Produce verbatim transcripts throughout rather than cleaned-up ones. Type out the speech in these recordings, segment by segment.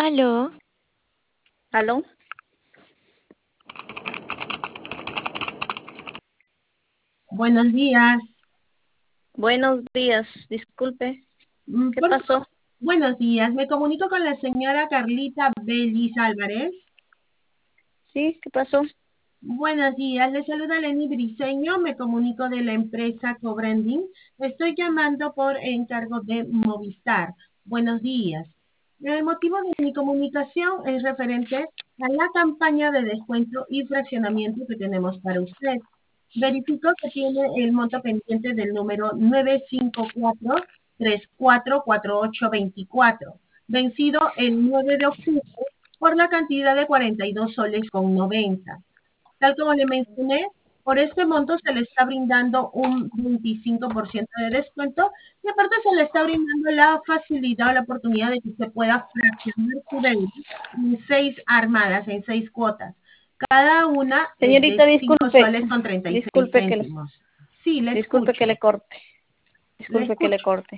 Aló, ¿Aló? Buenos días. Buenos días, disculpe, Mm, ¿qué por- pasó? Buenos días. Me comunico con la señora Carlita Bellis Álvarez. ¿Sí? ¿Qué pasó? Buenos días. Le saluda Lenny Briseño. Me comunico de la empresa Cobranding. Estoy llamando por encargo de Movistar. Buenos días. El motivo de mi comunicación es referente a la campaña de descuento y fraccionamiento que tenemos para usted. Verifico que tiene el monto pendiente del número nueve cinco cuatro tres cuatro cuatro ocho dos cuatro, vencido el nueve de octubre por la cantidad de cuarenta y dos soles con noventa. Tal como le mencioné, por este monto se le está brindando un veinticinco por ciento de descuento y aparte se le está brindando la facilidad o la oportunidad de que usted pueda fraccionar su deuda en seis armadas, en seis cuotas. Cada una es Señorita, de cinco disculpe, soles con treinta y seis disculpe que le, céntimos. Sí, le disculpe que escucho, le corte, le disculpe que le escucho. corte.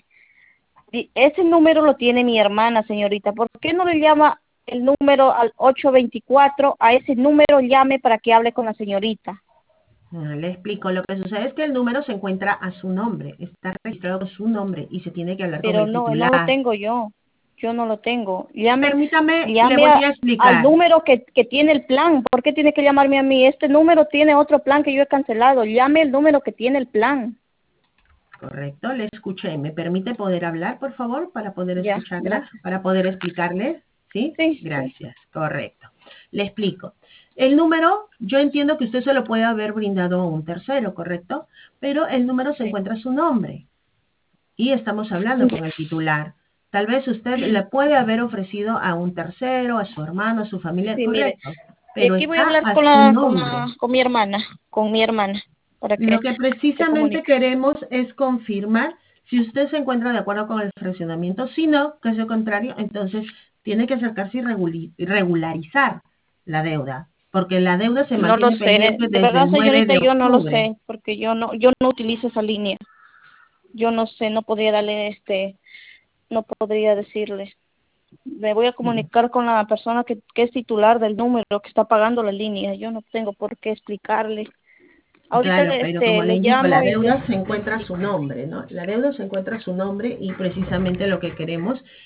Di- Ese número lo tiene mi hermana, señorita. ¿Por qué no le llama el número al ocho veinticuatro? A ese número llame para que hable con la señorita. Ah, Le explico, lo que sucede es que el número se encuentra a su nombre, está registrado con su nombre y se tiene que hablar con Pero el no, no lo titular. tengo yo. Yo no lo tengo. Llame, Permítame, le llame voy a- a al explicar. número que, que tiene el plan. ¿Por qué tiene que llamarme a mí? Este número tiene otro plan que yo he cancelado. Llame el número que tiene el plan. Correcto, le escuché. ¿Me permite poder hablar, por favor, para poder Ya, escucharla, gracias. para poder explicarle? ¿Sí? Sí, sí. Gracias, correcto. Le explico. El número, yo entiendo que usted se lo puede haber brindado a un tercero, ¿correcto? Pero el número se Sí. encuentra a su nombre y estamos hablando con el titular. Tal vez usted le puede haber ofrecido a un tercero, a su hermano, a su familia, Sí, mire, correcto, de pero aquí voy a está hablar a con su la, con nombre. la, con mi hermana, con mi hermana, para Lo que que se precisamente comunique. queremos es confirmar si usted se encuentra de acuerdo con el fraccionamiento. Si no, caso contrario, entonces tiene que acercarse y reguli- y regularizar la deuda, porque la deuda se No lo mantiene sé, pendiente de desde verdad, el nueve señorita, de yo no lo octubre. sé, porque yo no, yo no utilizo esa línea. Yo no sé, no podría darle este, no podría decirle. Me voy a comunicar con la persona que, que es titular del número, que está pagando la línea. Yo no tengo por qué explicarle. Ahorita Claro, le- pero este, como le le indico, llamo la y le, deuda se le encuentra a su explico. nombre, ¿no? La deuda se encuentra a su nombre y precisamente lo que queremos